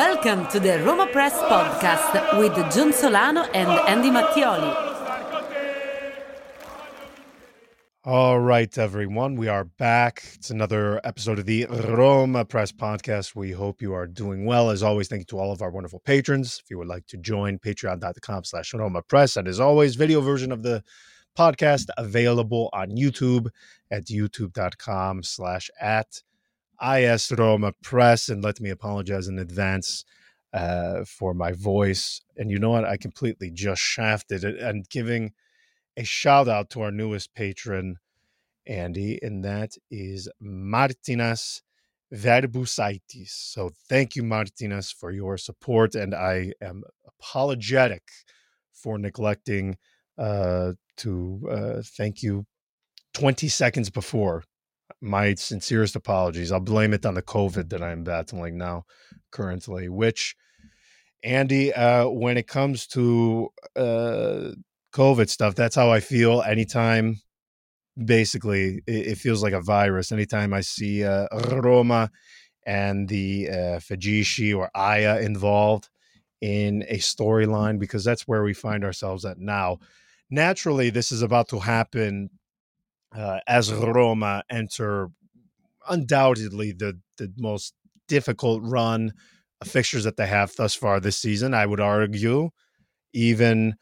Welcome to the Roma Press podcast with John Solano and Andy Mattioli. All right, everyone, we are back. It's another episode of the Roma Press podcast. We hope you are doing well. As always, thank you to all of our wonderful patrons. If you would like to join, patreon.com/Roma Press. And as always, video version of the podcast available on YouTube at youtube.com/@IS Roma Press. And let me apologize in advance for my voice. And you know what? I completely just shafted it and giving a shout out to our newest patron, Andy, and that is Martinas Verbusaitis. So thank you, Martinas, for your support, and I am apologetic for neglecting to thank you 20 seconds before. My sincerest apologies. I'll blame it on the COVID that I'm battling now currently, which, Andy, when it comes to COVID stuff, that's how I feel anytime. Basically, it feels like a virus. Anytime I see Roma and the Fagici or Aya involved in a storyline, because that's where we find ourselves at now. Naturally, this is about to happen as Roma enter undoubtedly the most difficult run of fixtures that they have thus far this season. I would argue even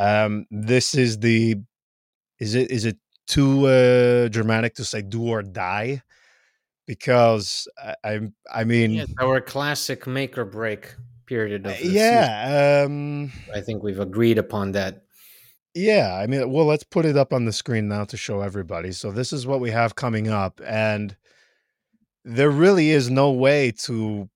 this is is it too dramatic to say do or die? Because I mean, it's our classic make or break period of the season. Yeah, I think we've agreed upon that. Yeah, I mean, well, let's put it up on the screen now to show everybody. So this is what we have coming up, and there really is no way to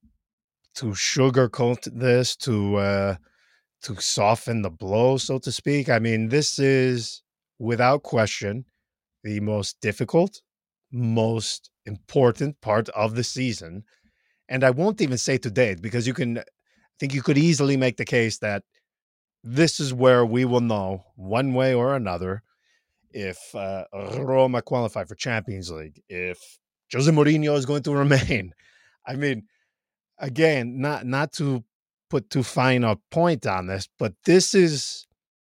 sugarcoat this, to soften the blow, so to speak. I mean, this is without question the most difficult, most important part of the season. And I won't even say to date, because I think you could easily make the case that this is where we will know one way or another if Roma qualify for Champions League, if Jose Mourinho is going to remain. I mean, again, not to put too fine a point on this, but this is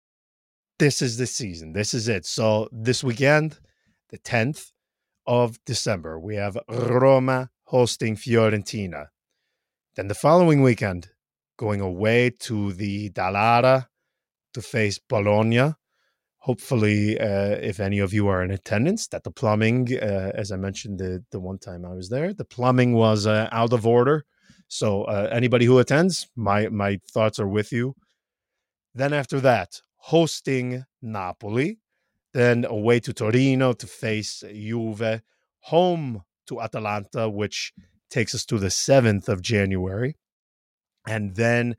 the season. This is it. So this weekend, the 10th of December, we have Roma hosting Fiorentina. Then the following weekend, going away to the Dallara to face Bologna. Hopefully, if any of you are in attendance, that the plumbing, as I mentioned the one time I was there, the plumbing was out of order. So anybody who attends, my thoughts are with you. Then after that, hosting Napoli, then away to Torino to face Juve, home to Atalanta, which takes us to the 7th of January, and then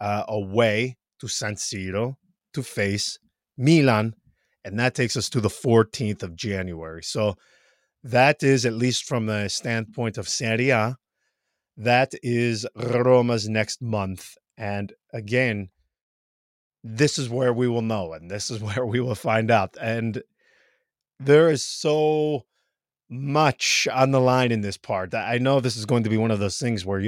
away to San Siro to face Milan, and that takes us to the 14th of January. So that is, at least from the standpoint of Serie A, that is Roma's next month. And again, this is where we will know, and this is where we will find out. And there is so much on the line in this part. I know this is going to be one of those things where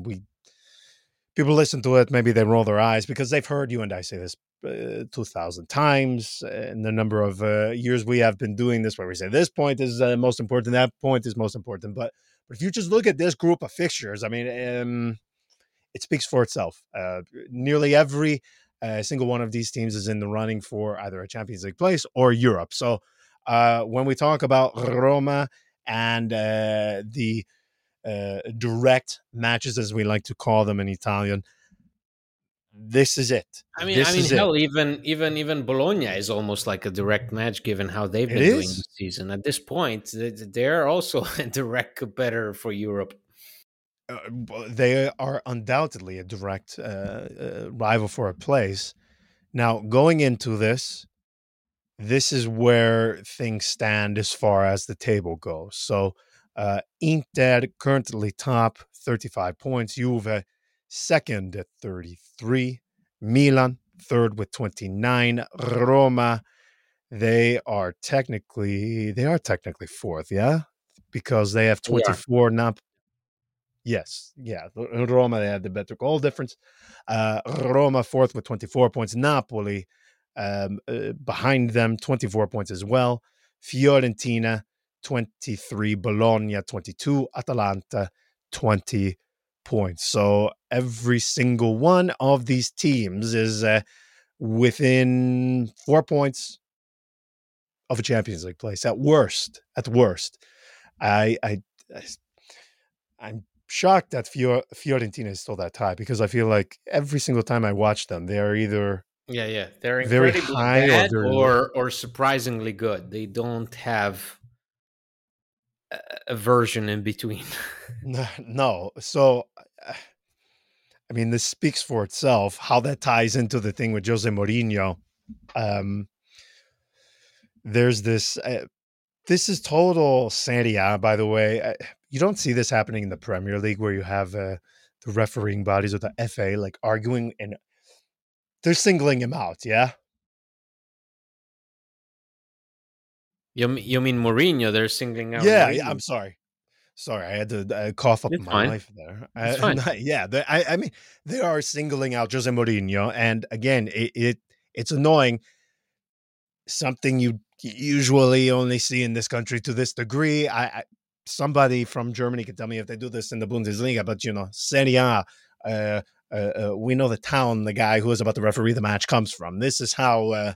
people listen to it, maybe they roll their eyes because they've heard you and I say this 2,000 times in the number of years we have been doing this, where we say this point is most important, that point is most important. But if you just look at this group of fixtures, I mean, it speaks for itself. Nearly every single one of these teams is in the running for either a Champions League place or Europe. So when we talk about Roma and the direct matches, as we like to call them in Italian, this is it. I mean, hell, even Bologna is almost like a direct match given how they've been doing this season. At this point, they're also a direct competitor for Europe. They are undoubtedly a direct rival for a place. Now, going into this is where things stand as far as the table goes. So Inter currently top, 35 points. Juve second at 33. Milan third with 29. Roma, they are technically fourth, yeah? Because they have 24 now. Yes, yeah. Roma, they had the better goal difference. Roma fourth with 24 points. Napoli behind them, 24 points as well. Fiorentina 23, Bologna 22, Atalanta 20 points. So every single one of these teams is within 4 points of a Champions League place at worst. At worst, I, I, I'm shocked that Fiorentina is still that high because I feel like every single time I watch them, they are either Yeah, they're very incredibly high or bad very low. or surprisingly good. They don't have a version in between. No. So, I mean, this speaks for itself. How that ties into the thing with Jose Mourinho. There's this. This is total Serie A, by the way. You don't see this happening in the Premier League where you have the refereeing bodies or the FA like arguing and they're singling him out. Yeah. You mean Mourinho? They're singling out Yeah. Mourinho. I'm sorry. Sorry, I had to cough up It's my fine. life there. It's fine. Yeah, I mean, they are singling out Jose Mourinho, and again, it's annoying. Something you usually only see in this country to this degree. Somebody from Germany can tell me if they do this in the Bundesliga, but Serie A, we know the town the guy who is about to referee the match comes from. This is how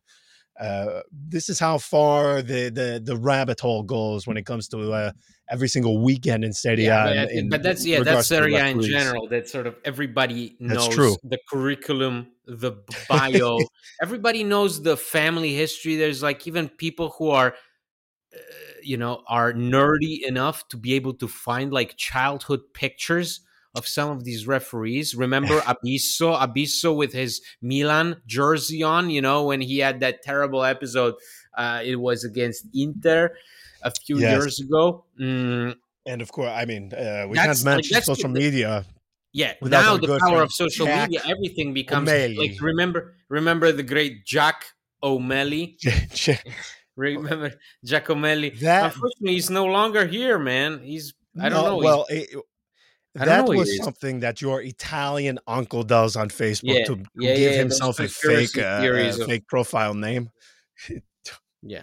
far the rabbit hole goes when it comes to every single weekend in Serie A. But that's Serie A in general. That sort of everybody knows the curriculum, the bio. Everybody knows the family history. There's like even people who are, are nerdy enough to be able to find like childhood pictures of some of these referees. Remember Abisso with his Milan jersey on, when he had that terrible episode. It was against Inter a few years ago. And of course, I mean, we can't mention social media. Yeah, now the power of social media, everything becomes like remember the great Jack O'Malley. Remember Jack O'Malley? Unfortunately, he's no longer here, man. I don't know. Well, that was something that your Italian uncle does on Facebook to give himself a fake profile name. Yeah,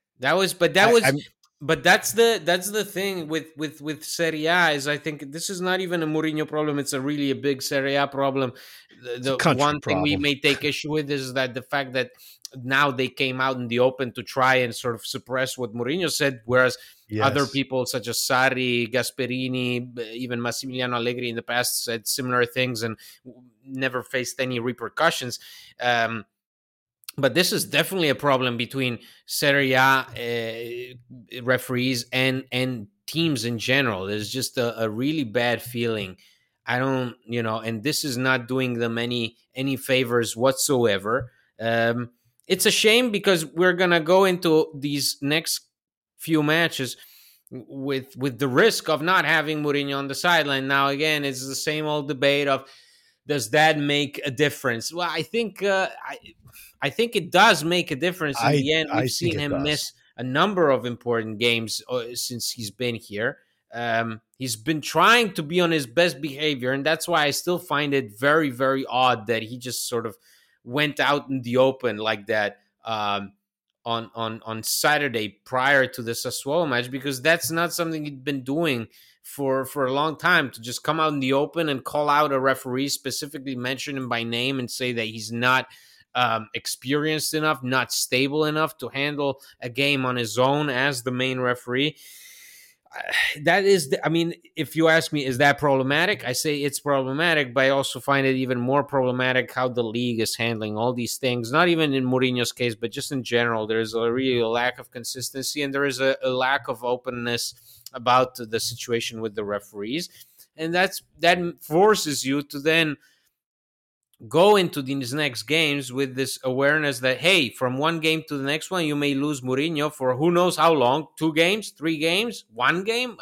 but that's the thing with Serie A is I think this is not even a Mourinho problem. It's a big Serie A problem. The one thing we may take issue with is that the fact that now they came out in the open to try and sort of suppress what Mourinho said, whereas other people such as Sarri, Gasperini, even Massimiliano Allegri in the past said similar things and never faced any repercussions. But this is definitely a problem between Serie A referees and teams in general. There's just a really bad feeling. I don't, and this is not doing them any favors whatsoever. It's a shame because we're gonna go into these next few matches with the risk of not having Mourinho on the sideline. Now, again, it's the same old debate of does that make a difference? Well, I think I think it does make a difference in the end. We've seen him miss a number of important games since he's been here. He's been trying to be on his best behavior, and that's why I still find it very, very odd that he just sort of went out in the open like that on Saturday prior to the Sassuolo match, because that's not something he'd been doing for a long time, to just come out in the open and call out a referee, specifically mention him by name and say that he's not experienced enough, not stable enough to handle a game on his own as the main referee. That is, if you ask me, is that problematic? I say it's problematic, but I also find it even more problematic how the league is handling all these things. Not even in Mourinho's case, but just in general, there's a lack of consistency, and there is a lack of openness about the situation with the referees, and that forces you to then go into these next games with this awareness that, hey, from one game to the next one, you may lose Mourinho for who knows how long, 2 games, 3 games, 1 game.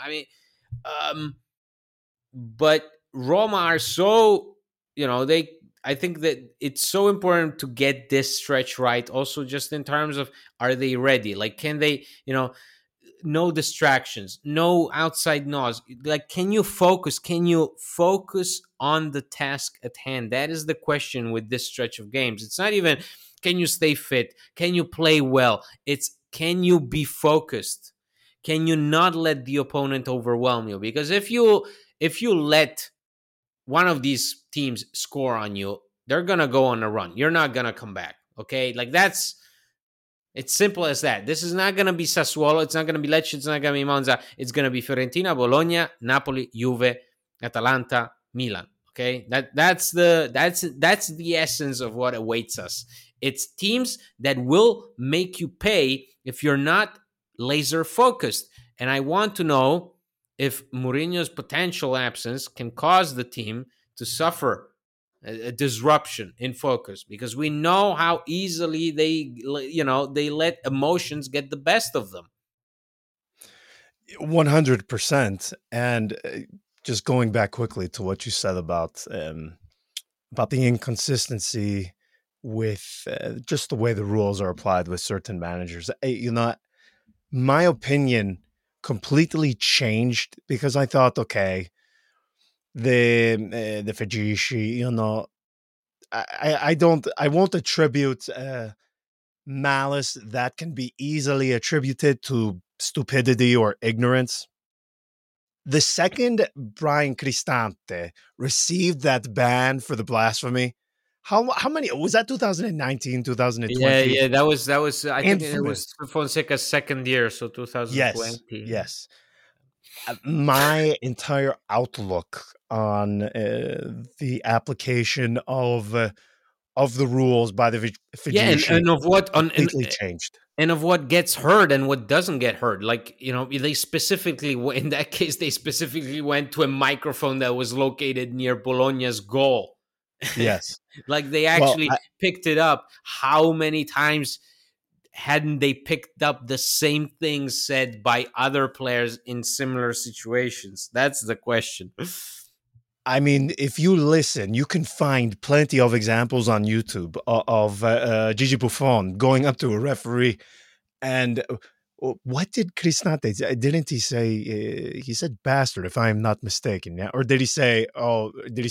But Roma are so, I think that it's so important to get this stretch right. Also, just in terms of, are they ready? Like, can they, no distractions, no outside noise. Like, can you focus? Can you focus on the task at hand? That is the question with this stretch of games. It's not even, can you stay fit? Can you play well? It's, can you be focused? Can you not let the opponent overwhelm you? Because if you let one of these teams score on you, they're going to go on a run. You're not going to come back. Okay? Like, it's simple as that. This is not going to be Sassuolo. It's not going to be Lecce. It's not going to be Monza. It's going to be Fiorentina, Bologna, Napoli, Juve, Atalanta, Milan. Okay? That's the essence of what awaits us. It's teams that will make you pay if you're not laser focused. And I want to know if Mourinho's potential absence can cause the team to suffer a disruption in focus, because we know how easily they let emotions get the best of them. 100%. And just going back quickly to what you said about the inconsistency with just the way the rules are applied with certain managers. My opinion completely changed, because I thought, okay, the Fegici, I won't attribute malice that can be easily attributed to stupidity or ignorance. The second Bryan Cristante received that ban for the blasphemy, how many was that? 2019, 2020? Yeah, that was. I think it was Fonseca's second year, so 2020. Yes. My entire outlook on the application of the rules by the Fegici and of what completely changed, and of what gets heard and what doesn't get heard. Like, they specifically, in that case, they specifically went to a microphone that was located near Bologna's goal. Yes. Like, they actually picked it up. How many times hadn't they picked up the same things said by other players in similar situations? That's the question. I mean, if you listen, you can find plenty of examples on YouTube of Gigi Buffon going up to a referee. And what did Cristante say? Didn't he say, he said bastard, if I'm not mistaken, yeah? Or did he say, no,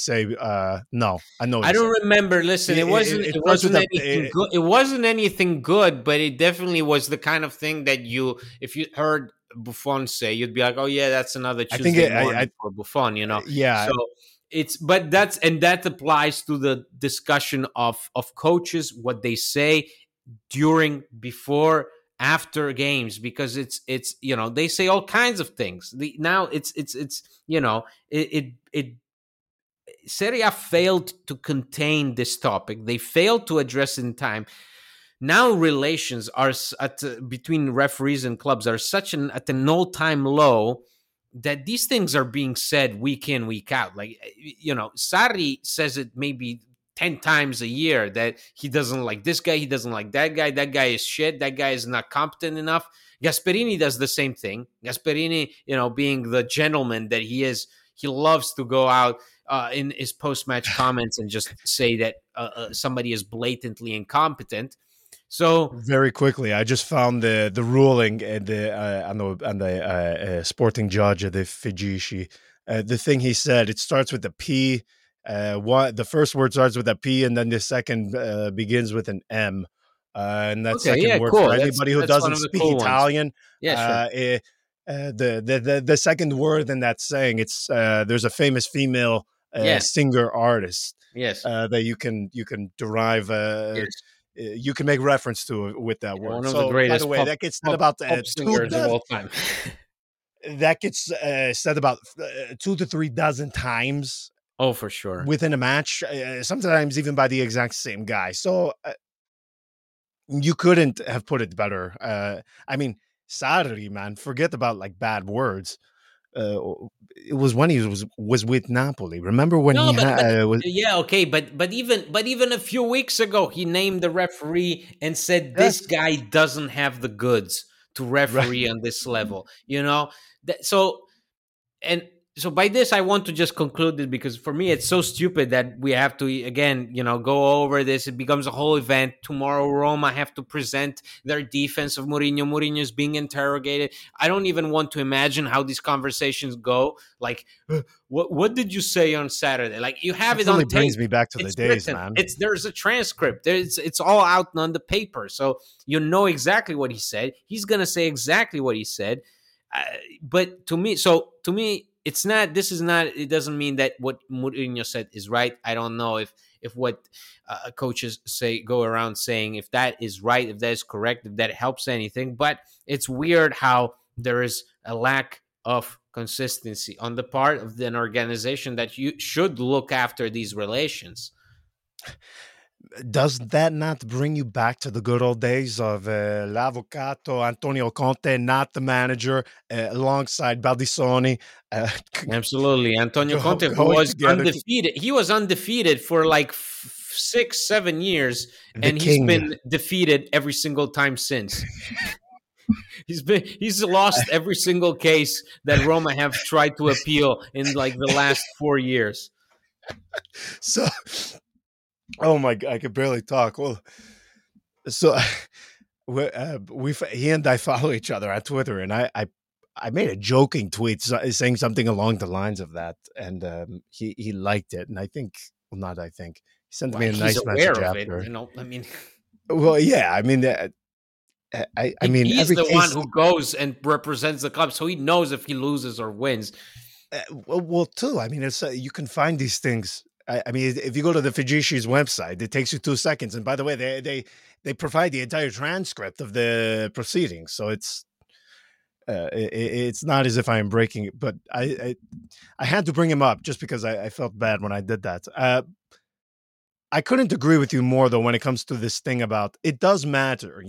I know. I don't remember. Listen, it wasn't anything good. It wasn't anything good, but it definitely was the kind of thing that if you heard Buffon say, you'd be like, oh yeah, that's another Tuesday morning for Buffon, Yeah. So that applies to the discussion of coaches, what they say during, before, after games, because it's they say all kinds of things. Serie A failed to contain this topic. They failed to address it in time. Now relations are between referees and clubs are at an all-time low, that these things are being said week in, week out. Like, Sarri says it maybe 10 times a year, that he doesn't like this guy, he doesn't like that guy is shit, that guy is not competent enough. Gasperini does the same thing. Gasperini, being the gentleman that he is, he loves to go out in his post-match comments and just say that somebody is blatantly incompetent. So very quickly, I just found the ruling and on the sporting judge of the Fegici. The thing he said, it starts with the P. The first word starts with a P, and then the second begins with an M. And that second word, for anybody who doesn't speak Italian, the second word in that saying, it's there's a famous female singer artist, that you can derive. You can make reference to with that word. One of the greatest. By the way, that gets said about singers of all time. That gets said about 2 to 3 dozen times. Oh, for sure. Within a match, sometimes even by the exact same guy. So you couldn't have put it better. I mean, Sarri, man, forget about like bad words. It was when he was with Napoli. Remember when but even a few weeks ago, he named the referee and said this guy doesn't have the goods to referee on this level. So, and so by this, I want to just conclude it, because for me it's so stupid that we have to again, go over this. It becomes a whole event. Tomorrow Roma have to present their defense of Mourinho. Mourinho is being interrogated. I don't even want to imagine how these conversations go. Like, what did you say on Saturday? Like, you have it on tape. Brings me back to the days, man. There's a transcript. It's all out on the paper, so you know exactly what he said. He's gonna say exactly what he said. But to me, it's not. This is not. It doesn't mean that what Mourinho said is right. I don't know if what coaches go around saying, if that is right, if that is correct, if that helps anything. But it's weird how there is a lack of consistency on the part of an organization that you should look after these relations. Does that not bring you back to the good old days of l'Avvocato Antonio Conte, not the manager, alongside Baldissoni? Absolutely. Antonio Conte, who was undefeated. He was undefeated for like 6-7 years, and he's been defeated every single time since. He's lost every single case that Roma have tried to appeal in like the last 4 years. So... Oh my God, I could barely talk. Well, so he and I follow each other on Twitter, and I made a joking tweet saying something along the lines of that, and he liked it, and he sent me a nice message after. I mean, well, yeah, I mean, I mean, he's the one who goes and represents the club, so he knows if he loses or wins. Well, too. I mean, it's you can find these things. I mean, if you go to the Figisci's website, it takes you 2 seconds. And by the way, they provide the entire transcript of the proceedings, so it's not as if I am breaking it. But I had to bring him up just because I felt bad when I did that. I couldn't agree with you more, though, when it comes to this thing about it does matter,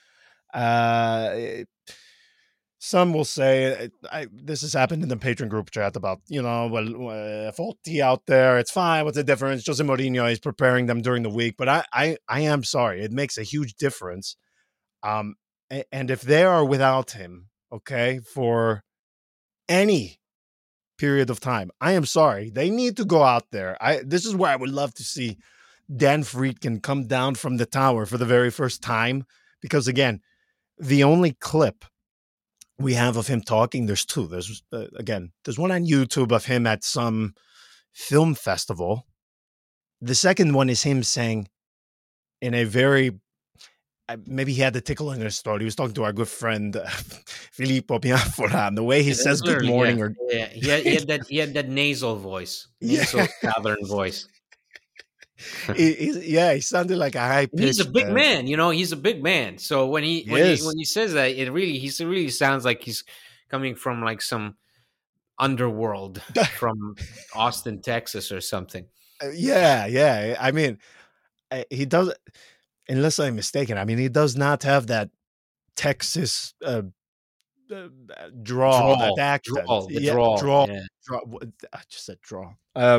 Some will say, this has happened in the patron group chat about, faulty out there. It's fine. What's the difference? Jose Mourinho is preparing them during the week. But I am sorry. It makes a huge difference. And if they are without him, okay, for any period of time, I am sorry. They need to go out there. This is where I would love to see Dan Friedkin come down from the tower for the very first time. Because, again, the only clip we have of him talking, there's two. There's one on YouTube of him at some film festival. The second one is him saying in a very, maybe he had the tickle in his throat. He was talking to our good friend Filippo Bianforan. The way he says good morning, he had that nasal voice, southern voice. He sounded like a high pitch. He's a big man, he's a big man. So when he says that, he really sounds like he's coming from like some underworld from Austin, Texas or something. Yeah. I mean, he does, unless I'm mistaken. I mean, he does not have that Texas draw, that accent. Draw. I just said draw.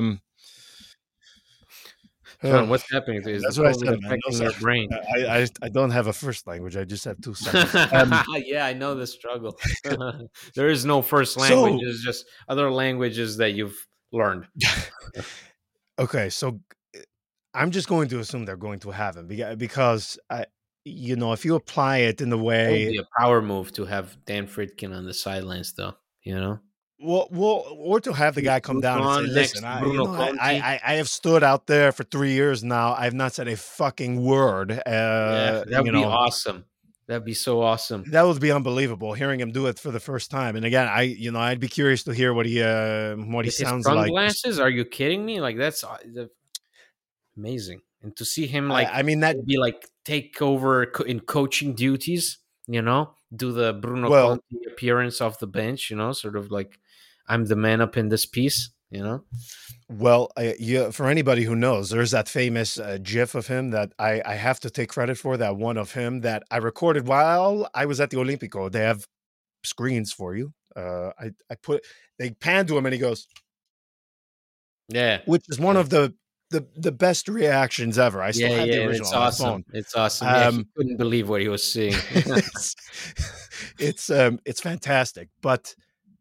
John, what's happening? That's what I said, man. Their brain. I don't have a first language. I just have 2 seconds. Yeah, I know the struggle. There is no first language. It's just other languages that you've learned. Okay, so I'm just going to assume they're going to have him because if you apply it in the way, it would be a power move to have Dan Friedkin on the sidelines, though. Well, or to have the guy come down and say, listen, I have stood out there for 3 years now. I've not said a fucking word. That would be awesome. That'd be so awesome. That would be unbelievable, hearing him do it for the first time. And again, I'd be curious to hear what he sounds like. Sunglasses? Are you kidding me? Like, that's amazing. And to see him, like, that'd be like take over in coaching duties, do the Bruno Conti appearance off the bench, sort of like, I'm the man up in this piece, Well, for anybody who knows, there's that famous GIF of him that I have to take credit for, that one of him that I recorded while I was at the Olimpico. They have screens for you. They pan to him and he goes, yeah, which is one of the best reactions ever. I still have the original on my phone. It's awesome. He couldn't believe what he was seeing. It's fantastic, but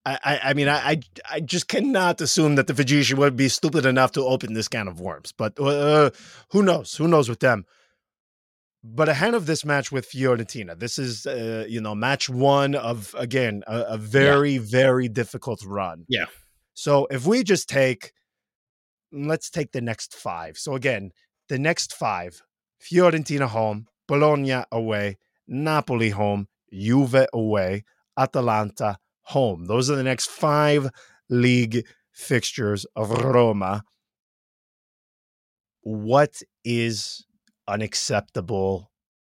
I mean, I just cannot assume that the Fujitsu would be stupid enough to open this can of worms. But who knows? Who knows with them? But ahead of this match with Fiorentina, this is match one of, again, a very very difficult run. Yeah. So if we just let's take the next 5. So again, the next 5: Fiorentina home, Bologna away, Napoli home, Juve away, Atalanta home. Those are the next 5 league fixtures of Roma. What is an acceptable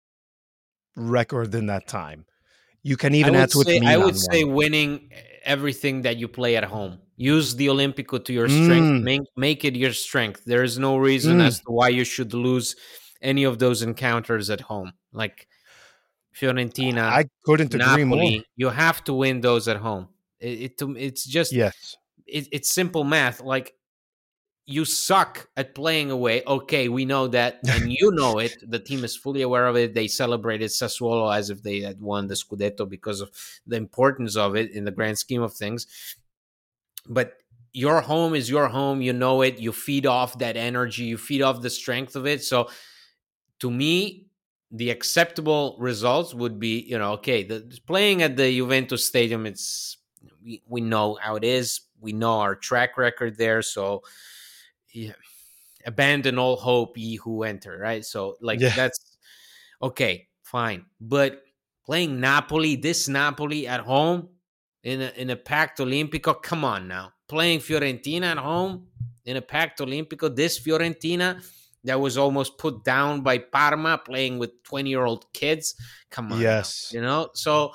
record in that time? You can even add to it Milan. I would say winning everything that you play at home. Use the Olimpico to your strength. Make it your strength. There is no reason as to why you should lose any of those encounters at home. Like Fiorentina, I couldn't agree more. You have to win those at home. It's just it's simple math. Like, you suck at playing away. Okay, we know that, and you know it. The team is fully aware of it. They celebrated Sassuolo as if they had won the Scudetto because of the importance of it in the grand scheme of things. But your home is your home. You know it. You feed off that energy. You feed off the strength of it. So, to me, the acceptable results would be, okay, playing at the Juventus Stadium, we know how it is. We know our track record there. So, yeah, abandon all hope, ye who enter, right? So, that's okay, fine. But playing this Napoli at home in a packed Olimpico, come on now. Playing Fiorentina at home in a packed Olimpico, this Fiorentina that was almost put down by Parma, playing with 20-year-old kids, come on. Yes. Now, so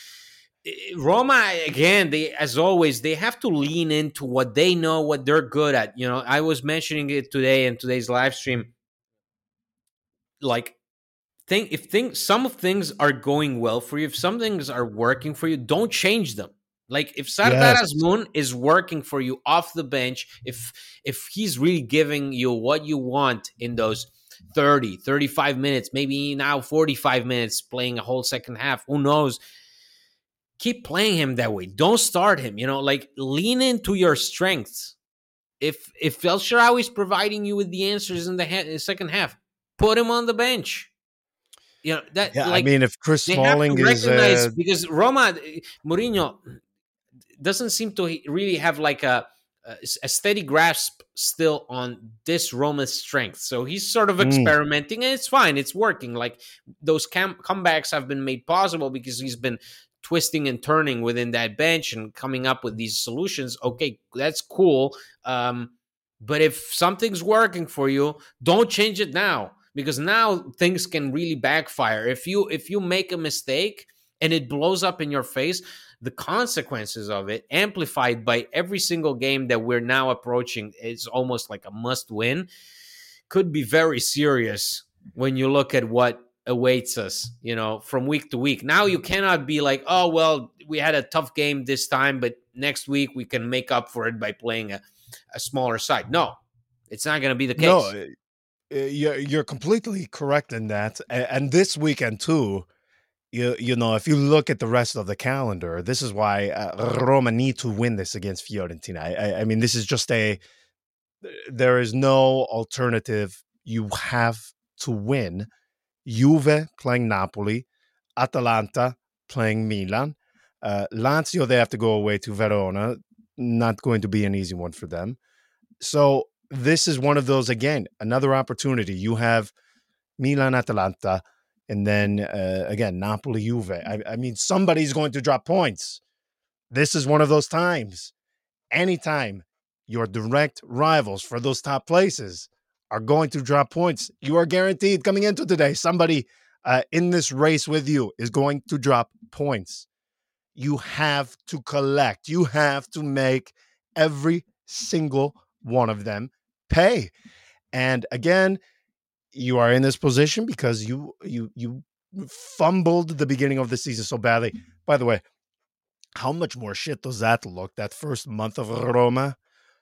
Roma, again, as always, they have to lean into what they know, what they're good at. I was mentioning it today in today's live stream. Like, if some of things are going well for you, if some things are working for you, don't change them. Like, if Sardar Azmoun is working for you off the bench, if he's really giving you what you want in those 30, 35 minutes, maybe now 45 minutes, playing a whole second half, who knows? Keep playing him that way. Don't start him. Lean into your strengths. If El Shaarawy is providing you with the answers in the second half, put him on the bench. I mean, if Chris Smalling is because Mourinho doesn't seem to really have like a steady grasp still on this Roma's strength. So he's sort of experimenting, and it's fine. It's working. Like, those comebacks have been made possible because he's been twisting and turning within that bench and coming up with these solutions. Okay, that's cool. But if something's working for you, don't change it now, because now things can really backfire. If you make a mistake and it blows up in your face, the consequences of it, amplified by every single game that we're now approaching, is almost like a must win, could be very serious when you look at what awaits us, from week to week. Now you cannot be like, oh, well, we had a tough game this time, but next week we can make up for it by playing a smaller side. No, it's not going to be the case. No, you're completely correct in that. And this weekend too, if you look at the rest of the calendar, this is why Roma need to win this against Fiorentina. I mean, this is just there is no alternative. You have to win. Juve playing Napoli, Atalanta playing Milan, Lazio, they have to go away to Verona. Not going to be an easy one for them. So this is one of those, again, another opportunity. You have Milan, Atalanta, and then, again, Napoli, Juve. I mean, somebody's going to drop points. This is one of those times. Anytime your direct rivals for those top places are going to drop points, you are guaranteed coming into today, somebody in this race with you is going to drop points. You have to collect. You have to make every single one of them pay. And again, you are in this position because you fumbled the beginning of the season so badly. By the way, how much more shit does that look, that first month of Roma?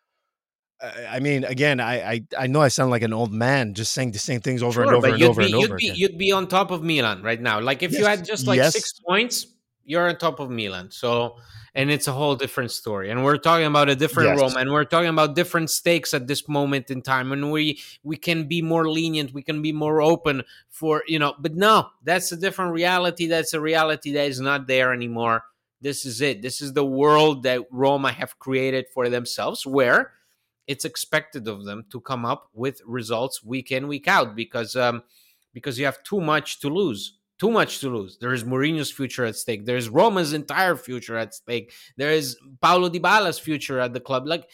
I mean, again, I know I sound like an old man just saying the same things over and over and over again. You'd be on top of Milan right now. Like, if you had just 6 points, you're on top of Milan. So, and it's a whole different story. And we're talking about a different Roma, and we're talking about different stakes at this moment in time. And we can be more lenient, we can be more open for, but no, that's a different reality. That's a reality that is not there anymore. This is it. This is the world that Roma have created for themselves, where it's expected of them to come up with results week in, week out, because you have too much to lose. Too much to lose. There is Mourinho's future at stake. There is Roma's entire future at stake. There is Paulo Dybala's future at the club. Like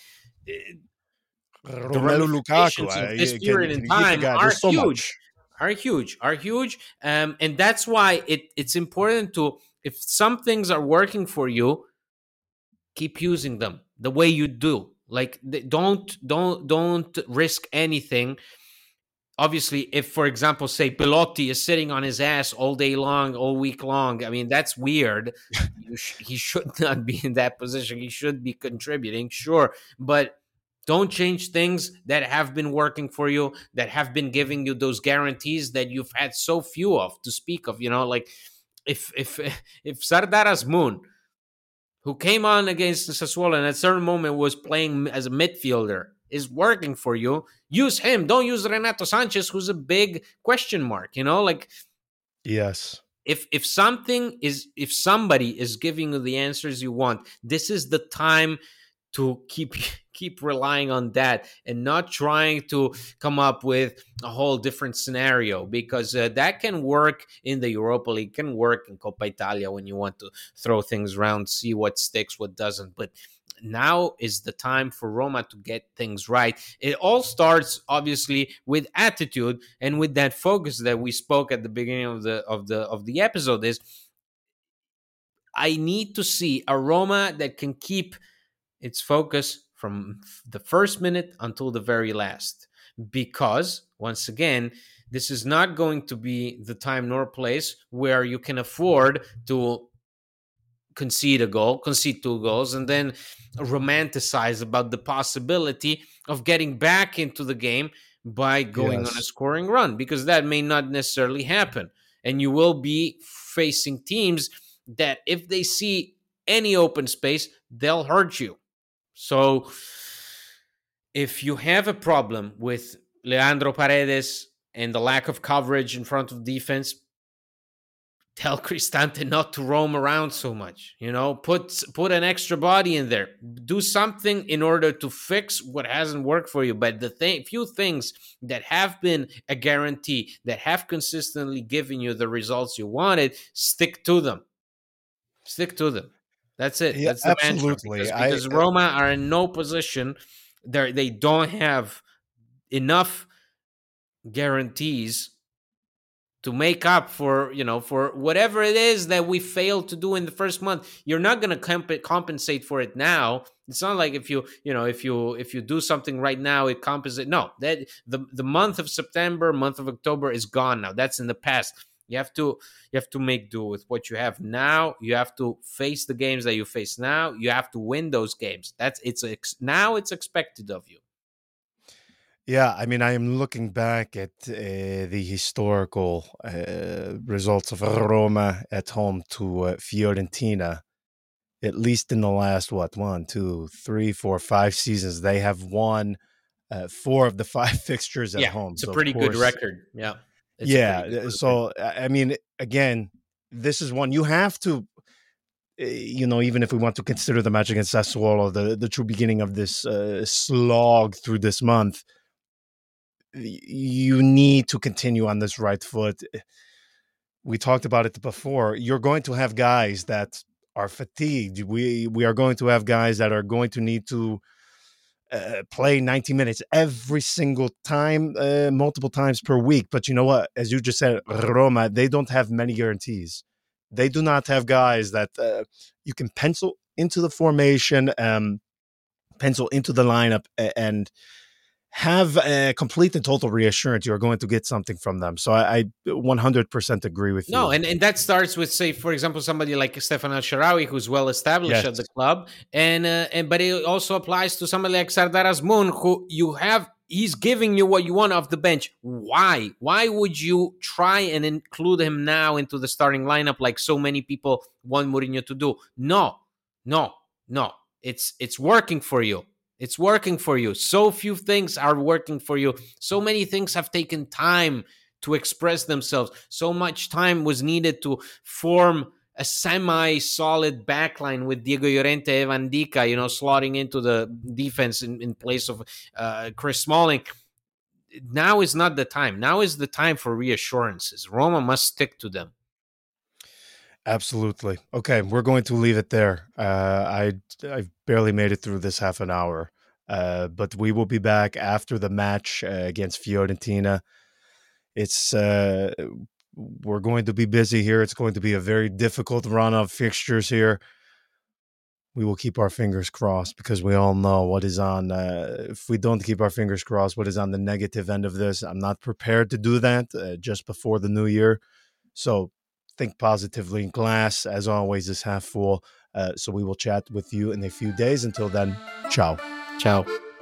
Romelu Lukaku, of this period in time are huge. And that's why it's important to, if some things are working for you, keep using them the way you do. Like, don't risk anything. Obviously, if, for example, say Belotti is sitting on his ass all day long, all week long, I mean, that's weird. He should not be in that position. He should be contributing, sure. But don't change things that have been working for you, that have been giving you those guarantees that you've had so few of to speak of. Like if Sardar Azmoun, who came on against the Sassuolo and at a certain moment was playing as a midfielder, is working for you, use him. Don't use Renato Sanchez, who's a big question mark, Yes. If somebody is giving you the answers you want, this is the time to keep relying on that and not trying to come up with a whole different scenario, because that can work in the Europa League, can work in Coppa Italia when you want to throw things around, see what sticks, what doesn't. But now is the time for Roma to get things right. It all starts obviously with attitude and with that focus that we spoke at the beginning of the episode. Is I need to see a Roma that can keep its focus from the first minute until the very last, because once again, this is not going to be the time nor place where you can afford to concede two goals, and then romanticize about the possibility of getting back into the game by going on a scoring run, because that may not necessarily happen. And you will be facing teams that, if they see any open space, they'll hurt you. So if you have a problem with Leandro Paredes and the lack of coverage in front of defense, tell Cristante not to roam around so much. Put an extra body in there. Do something in order to fix what hasn't worked for you. But few things that have been a guarantee, that have consistently given you the results you wanted, stick to them. Stick to them. That's it. Yeah, that's the absolutely. Mantra, because Roma are in no position. They don't have enough guarantees to make up for whatever it is that we failed to do in the first month. You're not going to compensate for it now. It's not like if you do something right now, it compensates. No, that the month of September, month of October is gone now. That's in the past. You have to make do with what you have now. You have to face the games that you face now. You have to win those games. Now it's expected of you. Yeah, I mean, I am looking back at the historical results of Roma at home to Fiorentina. At least in the last 1, 2, 3, 4, 5 seasons, they have won 4 of the 5 fixtures at home. It's a pretty good record. Yeah. So, I mean, again, this is one you have to, even if we want to consider the match against Sassuolo, the true beginning of this slog through this month, you need to continue on this right foot. We talked about it before. You're going to have guys that are fatigued. We are going to have guys that are going to need to play 90 minutes every single time, multiple times per week. But you know what? As you just said, Roma, they don't have many guarantees. They do not have guys that you can pencil into the formation, pencil into the lineup, and have a complete and total reassurance you're going to get something from them. So I 100% agree with you. No, and that starts with, say, for example, somebody like Stefan El Shaarawy, who's well established at the club, but it also applies to somebody like Sardar Azmoun, who he's giving you what you want off the bench. Why? Why would you try and include him now into the starting lineup like so many people want Mourinho to do? No. No, it's working for you. It's working for you. So few things are working for you. So many things have taken time to express themselves. So much time was needed to form a semi-solid backline with Diego Llorente, Evan Dica, slotting into the defense in place of Chris Smalling. Now is not the time. Now is the time for reassurances. Roma must stick to them. Absolutely. Okay, we're going to leave it there. I've barely made it through this half an hour, but we will be back after the match against Fiorentina. It's we're going to be busy here. It's going to be a very difficult run of fixtures here. We will keep our fingers crossed because we all know what is on. If we don't keep our fingers crossed, what is on the negative end of this? I'm not prepared to do that just before the new year. So think positively. Glass, as always, is half full. So we will chat with you in a few days. Until then, ciao. Ciao.